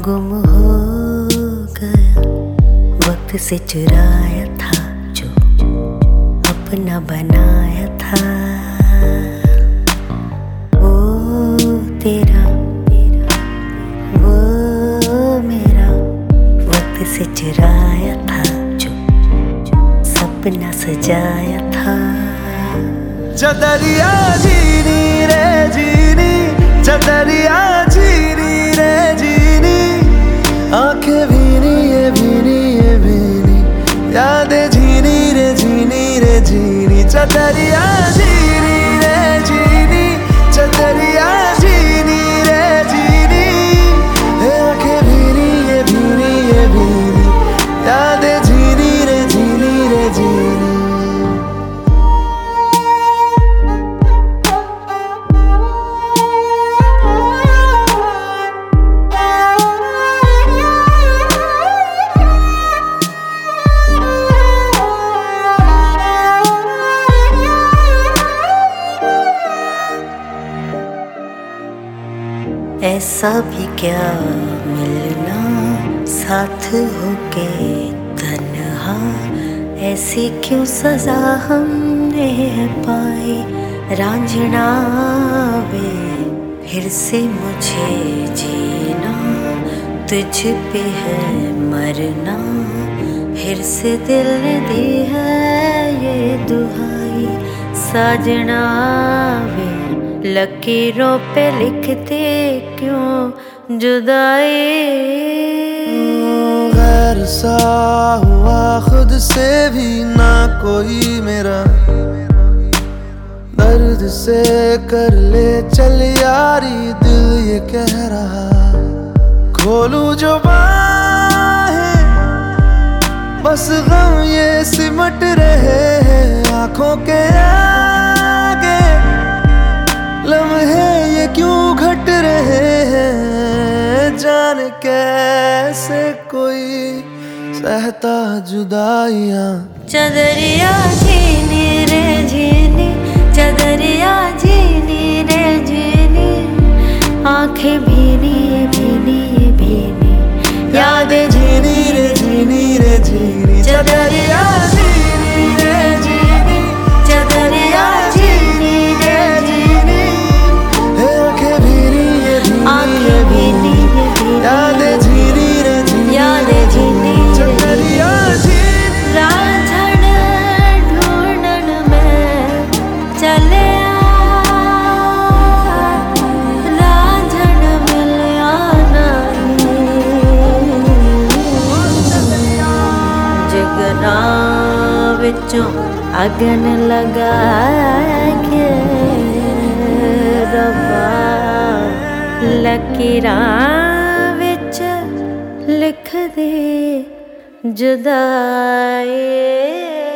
गुम हो गया, वक्त से चुराया था जो अपना बनाया था। वो तेरा वो मेरा, वक्त से चुराया था जो सपना सजाया था। चदरिया जीनी रे जीनी, चदरिया जीनी रे जीनी, आंखें भीनी ये भीनी ये भीनी, यादें झीनी रे झीनी रे झीनी। चदरिया जीनी रे जीनी, चदरिया जीनी रे जीनी, आंखें भीनी ये भीनी ये भीनी, यादें झीनी रे झीनी रे झीनी। ऐसा भी क्या मिलना साथ होके तन्हा, ऐसी क्यों सजा हमने पाई। रांझना वे फिर से मुझे जीना, तुझ पे है मरना, फिर से दिल ने दी है ये दुहाई। साजना वे लकीरों पे लिखते क्यों जुदाई। गैर सा हुआ खुद से भी ना कोई मेरा, दर्द से कर ले चल यारी दिल ये कह रहा। खोलूं जो बाहें बस गम ये सिमट रहे हैं आंखों के आगे, लम्हे ये क्यों घट रहे हैं। जान कैसे कोई सहता जुदाइयां। चदरिया झीनी रे झीनी, चदरिया झीनी रे झीनी, आंखें भीनी भीनी भीनी, यादें झीनी रे झीनी रे झीनी। चदरिया झीनी रे झीनी, चदरिया झीनी रे झीनी, आंखें भीनी ये भीनी ये भीनी, यादें झीनी रे झीनी, यादें झीनी। चदरिया झीनी रांझण ढूंढन में चले रांझण मिलिया जिगरा विचों अगन लगा के रब्बा, लकीरां विच लिख दे जुदाई।